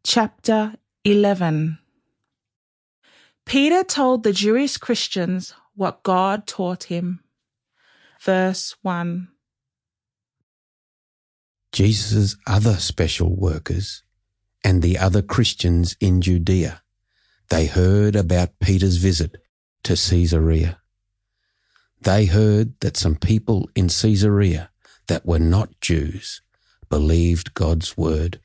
Chapter 11. Peter told the Jewish Christians what God taught him. Verse 1. Jesus' other special workers and the other Christians in Judea, they heard about Peter's visit to Caesarea. They heard that some people in Caesarea that were not Jews believed God's word.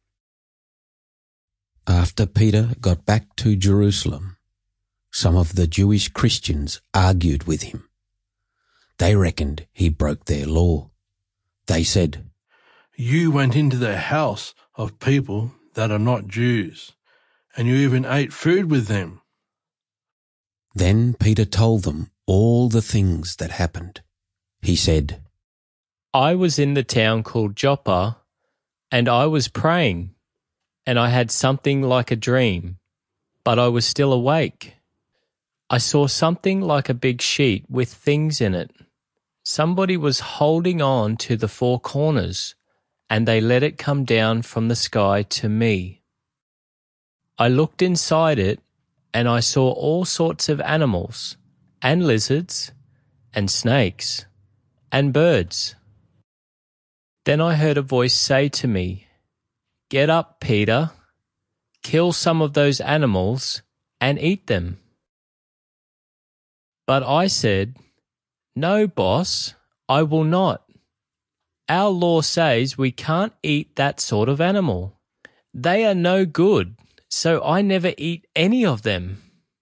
After Peter got back to Jerusalem, some of the Jewish Christians argued with him. They reckoned he broke their law. They said, "You went into the house of people that are not Jews, and you even ate food with them." Then Peter told them all the things that happened. He said, I was in the town called Joppa, and I was praying, and I had something like a dream, but I was still awake. I saw something like a big sheet with things in it. Somebody was holding on to the four corners, and they let it come down from the sky to me. I looked inside it, and I saw all sorts of animals, and lizards, and snakes, and birds. Then I heard a voice say to me, "Get up, Peter, kill some of those animals and eat them." But I said, "No, boss, I will not. Our law says we can't eat that sort of animal. They are no good, so I never eat any of them."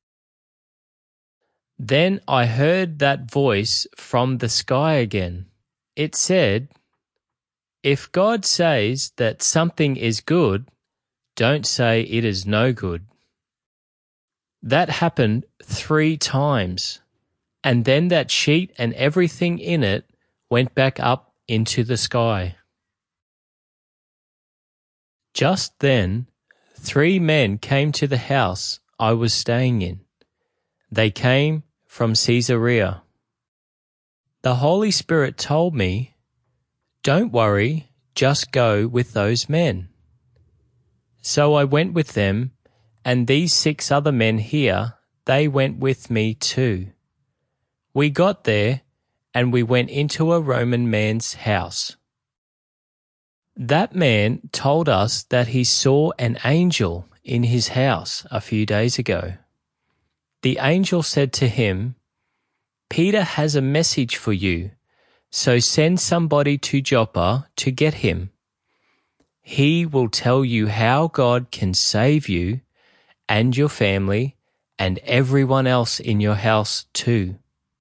Then I heard that voice from the sky again. It said, "If God says that something is good, don't say it is no good." That happened 3 times, and then that sheet and everything in it went back up into the sky. Just then, 3 men came to the house I was staying in. They came from Caesarea. The Holy Spirit told me, "Don't worry, just go with those men." So I went with them, and these 6 other men here, they went with me too. We got there, and we went into a Roman man's house. That man told us that he saw an angel in his house a few days ago. The angel said to him, "Peter has a message for you, so send somebody to Joppa to get him. He will tell you how God can save you and your family and everyone else in your house too."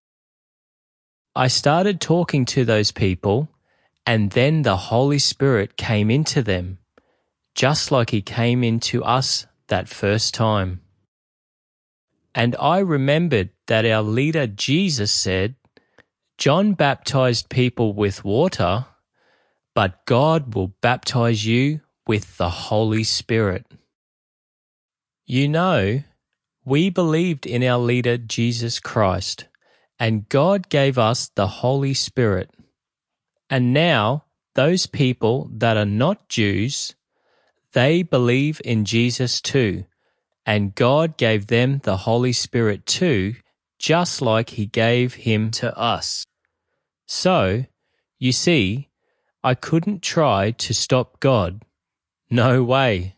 I started talking to those people, and then the Holy Spirit came into them, just like he came into us that first time. And I remembered that our leader Jesus said, "John baptized people with water, but God will baptize you with the Holy Spirit." You know, we believed in our leader Jesus Christ, and God gave us the Holy Spirit. And now, those people that are not Jews, they believe in Jesus too, and God gave them the Holy Spirit too, just like he gave him to us. So, you see, I couldn't try to stop God. No way.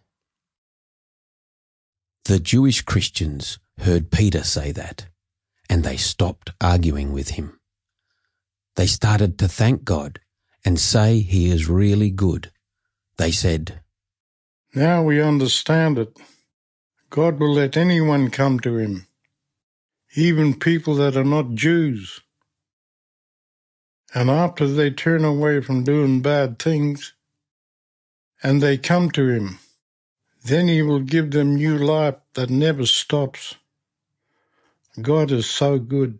The Jewish Christians heard Peter say that, and they stopped arguing with him. They started to thank God and say he is really good. They said, "Now we understand it. God will let anyone come to him, even people that are not Jews. And after they turn away from doing bad things, and they come to him, then he will give them new life that never stops. God is so good."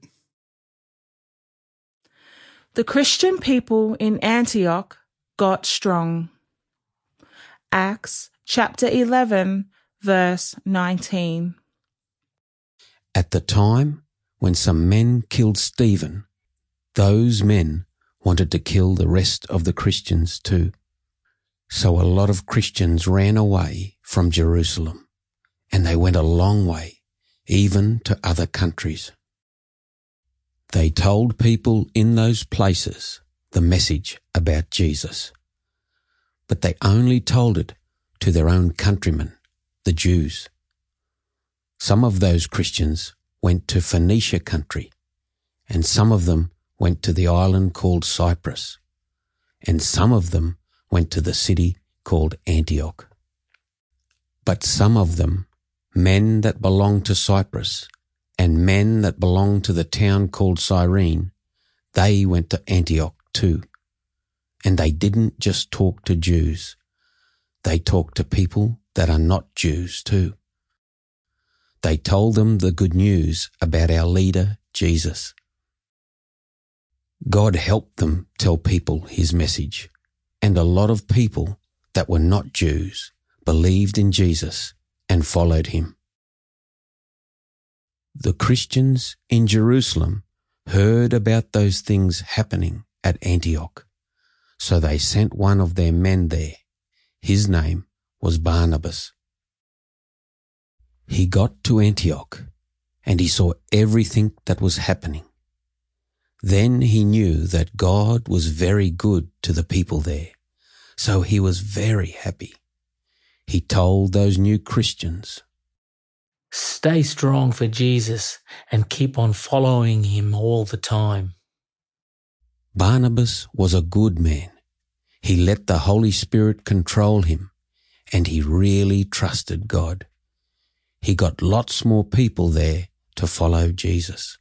The Christian people in Antioch got strong. Acts chapter 11, verse 19. At the time when some men killed Stephen, those men wanted to kill the rest of the Christians too. So a lot of Christians ran away from Jerusalem, and they went a long way, even to other countries. They told people in those places the message about Jesus, but they only told it to their own countrymen, the Jews. Some of those Christians went to Phoenicia country, and some of them went to the island called Cyprus, and some of them went to the city called Antioch. But some of them, men that belonged to Cyprus and men that belonged to the town called Cyrene, they went to Antioch too. And they didn't just talk to Jews, they talked to people that are not Jews too. They told them the good news about our leader, Jesus. God helped them tell people his message, and a lot of people that were not Jews believed in Jesus and followed him. The Christians in Jerusalem heard about those things happening at Antioch, so they sent one of their men there. His name was Barnabas. He got to Antioch, and he saw everything that was happening. Then he knew that God was very good to the people there, so he was very happy. He told those new Christians, "Stay strong for Jesus and keep on following him all the time." Barnabas was a good man. He let the Holy Spirit control him, and he really trusted God. He got lots more people there to follow Jesus.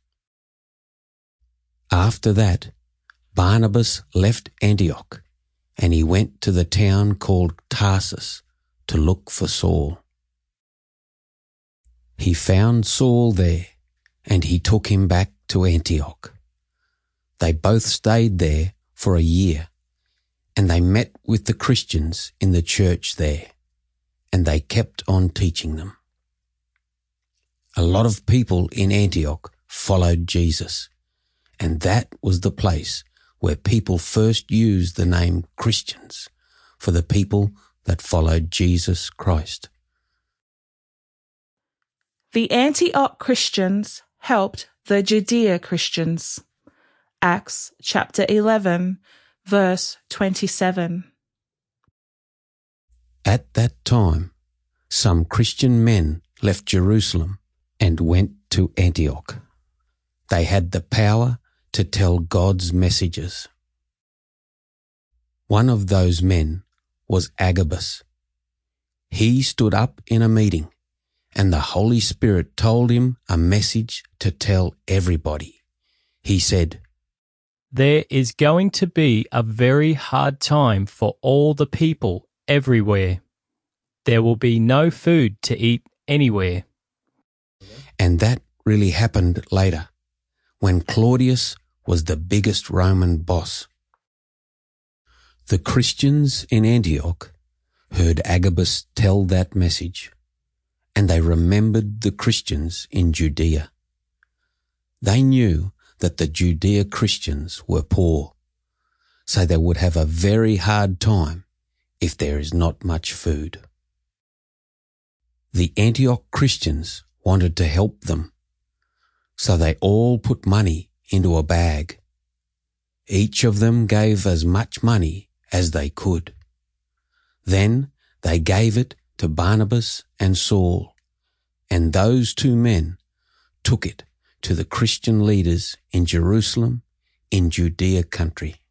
After that, Barnabas left Antioch, and he went to the town called Tarsus to look for Saul. He found Saul there, and he took him back to Antioch. They both stayed there for a year, and they met with the Christians in the church there, and they kept on teaching them. A lot of people in Antioch followed Jesus, and that was the place where people first used the name Christians for the people that followed Jesus Christ. The Antioch Christians helped the Judea Christians. Acts chapter 11, verse 27. At that time, some Christian men left Jerusalem and went to Antioch. They had the power to tell God's messages. One of those men was Agabus. He stood up in a meeting, and the Holy Spirit told him a message to tell everybody. He said, There is going to be a very hard time for all the people everywhere. There will be no food to eat anywhere. And that really happened later, when Claudius was the biggest Roman boss. The Christians in Antioch heard Agabus tell that message, and they remembered the Christians in Judea. They knew that the Judea Christians were poor, so they would have a very hard time if there is not much food. The Antioch Christians wanted to help them, so they all put money into a bag. Each of them gave as much money as they could. Then they gave it to Barnabas and Saul, and those two men took it to the Christian leaders in Jerusalem in Judea country.